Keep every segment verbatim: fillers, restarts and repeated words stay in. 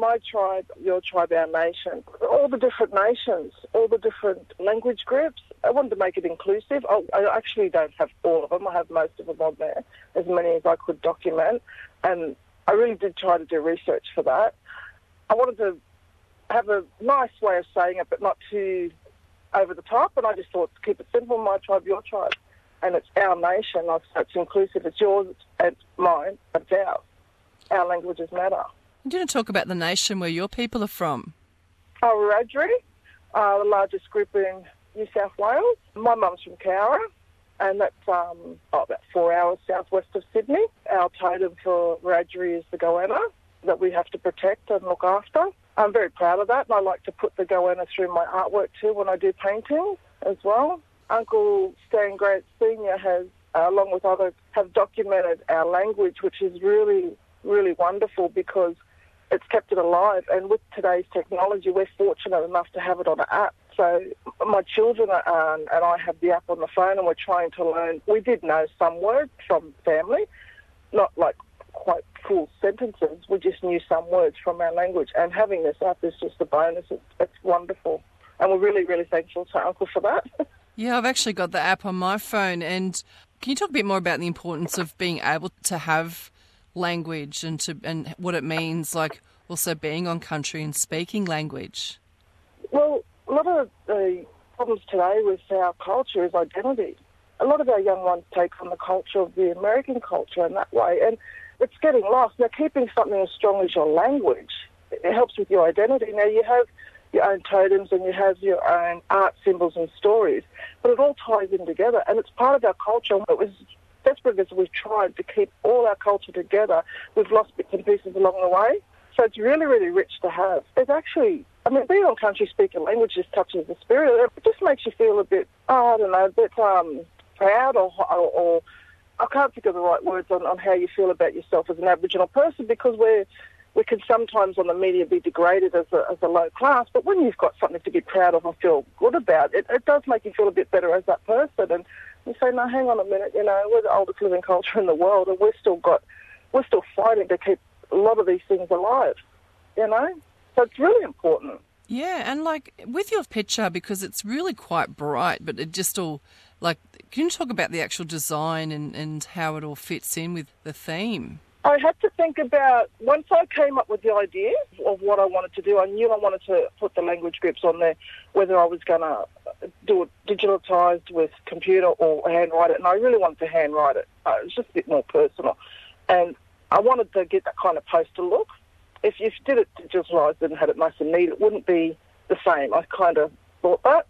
my tribe, your tribe, our nation, all the different nations, all the different language groups. I wanted to make it inclusive. I, I actually don't have all of them. I have most of them on there, as many as I could document. And I really did try to do research for that. I wanted to have a nice way of saying it, but not too over the top. And I just thought, keep it simple, my tribe, your tribe. And it's our nation. It's inclusive. It's yours, it's mine, it's ours. Our languages matter. Do you want to talk about the nation where your people are from? Oh, Wiradjuri, uh, the largest group in New South Wales. My mum's from Cowra, and that's um, oh, about four hours southwest of Sydney. Our totem for Wiradjuri is the goanna that we have to protect and look after. I'm very proud of that, and I like to put the goanna through my artwork too when I do painting as well. Uncle Stan Grant Senior has, uh, along with others, have documented our language, which is really, really wonderful because it's kept it alive. And with today's technology, we're fortunate enough to have it on an app. So my children are, um, and I have the app on the phone, and we're trying to learn. We did know some words from family, not like quite full sentences. We just knew some words from our language. And having this app is just a bonus. It's, it's wonderful. And we're really, really thankful to Uncle for that. Yeah, I've actually got the app on my phone. And can you talk a bit more about the importance of being able to have language and to and what it means, like also being on country and speaking language? Well, a lot of the problems today with our culture is identity. A lot of our young ones take on the culture of the American culture in that way, and it's getting lost. Now, keeping something as strong as your language, it helps with your identity. Now, you have your own totems and you have your own art symbols and stories, but it all ties in together, and it's part of our culture. It was desperate as we've tried to keep all our culture together. We've lost bits and pieces along the way, so it's really, really rich to have. It's actually, I mean, being on country-speaking language just touches the spirit. It just makes you feel a bit, oh, I don't know, a bit um, proud or, or, or I can't think of the right words on, on how you feel about yourself as an Aboriginal person, because we're we can sometimes on the media be degraded as a, as a low class, but when you've got something to be proud of and feel good about, it, it does make you feel a bit better as that person. And you say, no, hang on a minute, you know, we're the oldest living culture in the world, and we've still got, we're still fighting to keep a lot of these things alive, you know? So it's really important. Yeah, and like with your picture, because it's really quite bright, but it just all, like, can you talk about the actual design and, and how it all fits in with the theme? I had to think about, once I came up with the idea of what I wanted to do, I knew I wanted to put the language groups on there, whether I was going to do it digitalised with computer or handwrite it, and I really wanted to handwrite it. Uh, it was just a bit more personal. And I wanted to get that kind of poster look. If you did it digitalised and had it nice and neat, it wouldn't be the same. I kind of thought that.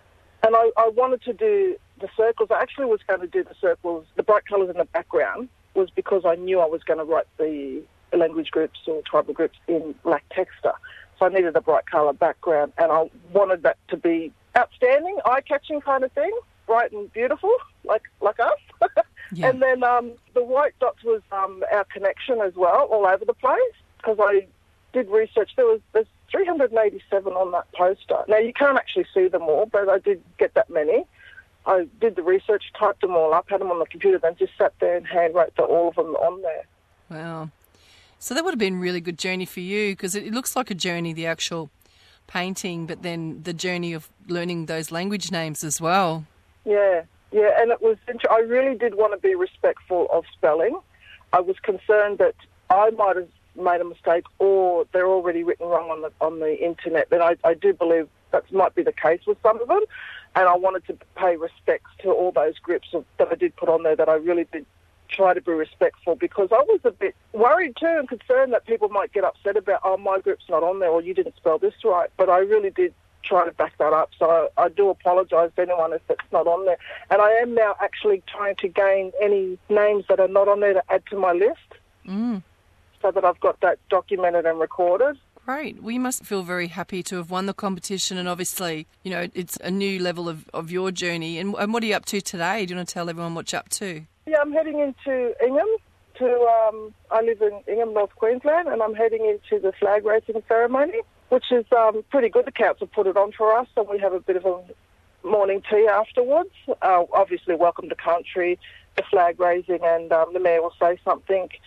And I, I wanted to do the circles. I actually was going to do the circles, the bright colours in the background, was because I knew I was going to write the language groups or tribal groups in black texture. So I needed a bright colour background, and I wanted that to be outstanding, eye-catching kind of thing, bright and beautiful, like like us. Yeah. And then um, the white dots was um, our connection as well, all over the place, because I did research. There was there's three hundred eighty-seven on that poster. Now, you can't actually see them all, but I did get that many. I did the research, typed them all up, had them on the computer, then just sat there and handwrote the, all of them on there. Wow. So that would have been a really good journey for you, because it, it looks like a journey, the actual painting, but then the journey of learning those language names as well. Yeah, yeah, and it was. I really did want to be respectful of spelling. I was concerned that I might have made a mistake, or they're already written wrong on the on the internet. And I, I do believe that might be the case with some of them. And I wanted to pay respects to all those groups of, that I did put on there, that I really did try to be respectful, because I was a bit worried too and concerned that people might get upset about, oh, my group's not on there, or you didn't spell this right. But I really did try to back that up. So I, I do apologise to anyone if it's not on there. And I am now actually trying to gain any names that are not on there to add to my list, mm. so that I've got that documented and recorded. Great. Well, you must feel very happy to have won the competition, and obviously, you know, it's a new level of, of your journey. And, and what are you up to today? Do you want to tell everyone what you're up to? Yeah, I'm heading into Ingham. To um, I live in Ingham, North Queensland, and I'm heading into the flag raising ceremony, which is um, pretty good. The council put it on for us, and we have a bit of a morning tea afterwards. Uh, obviously, welcome to country, the flag raising, and um, the mayor will say something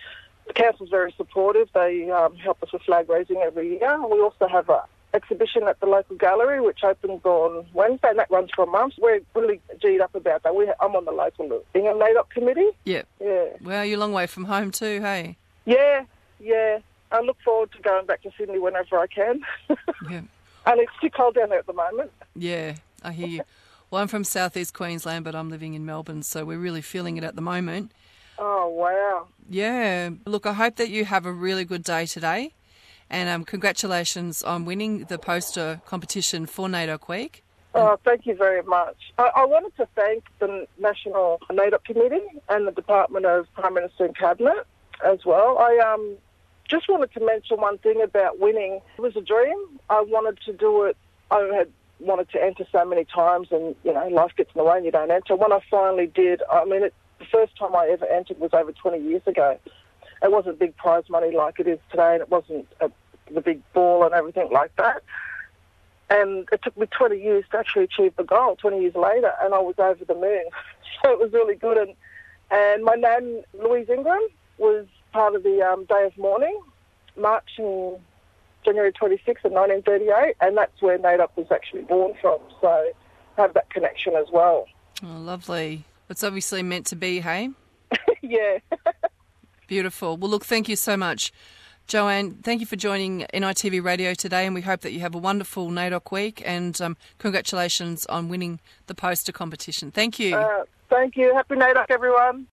the council's very supportive. They um, help us with flag raising every year. We also have a exhibition at the local gallery, which opens on Wednesday, and that runs for a month. We're really G'd up about that. We, I'm on the local Ingham NAIDOC committee. Yep. Yeah. Well, you're a long way from home too, hey? Yeah, yeah. I look forward to going back to Sydney whenever I can. Yeah. And it's too cold down there at the moment. Yeah, I hear you. Well, I'm from southeast Queensland, but I'm living in Melbourne, so we're really feeling it at the moment. Oh, wow. Yeah. Look, I hope that you have a really good day today. And um, congratulations on winning the poster competition for NAIDOC Week. Oh, thank you very much. I, I wanted to thank the National NAIDOC Committee and the Department of Prime Minister and Cabinet as well. I um, just wanted to mention one thing about winning. It was a dream. I wanted to do it. I had wanted to enter so many times, and, you know, life gets in the way and you don't enter. When I finally did, I mean, it, the first time I ever entered was over twenty years ago. It wasn't big prize money like it is today, and it wasn't a, the big ball and everything like that. And it took me twenty years to actually achieve the goal, twenty years later, and I was over the moon. So it was really good. And, and my nan, Louise Ingram, was part of the um, Day of Mourning, marching January twenty-sixth of nineteen thirty-eight, and that's where NAIDOC was actually born from. So I have that connection as well. Oh, lovely. It's obviously meant to be, hey? Yeah. Beautiful. Well, look, thank you so much, Joanne. Thank you for joining N I T V Radio today, and we hope that you have a wonderful NAIDOC week, and um, congratulations on winning the poster competition. Thank you. Uh, thank you. Happy NAIDOC, everyone.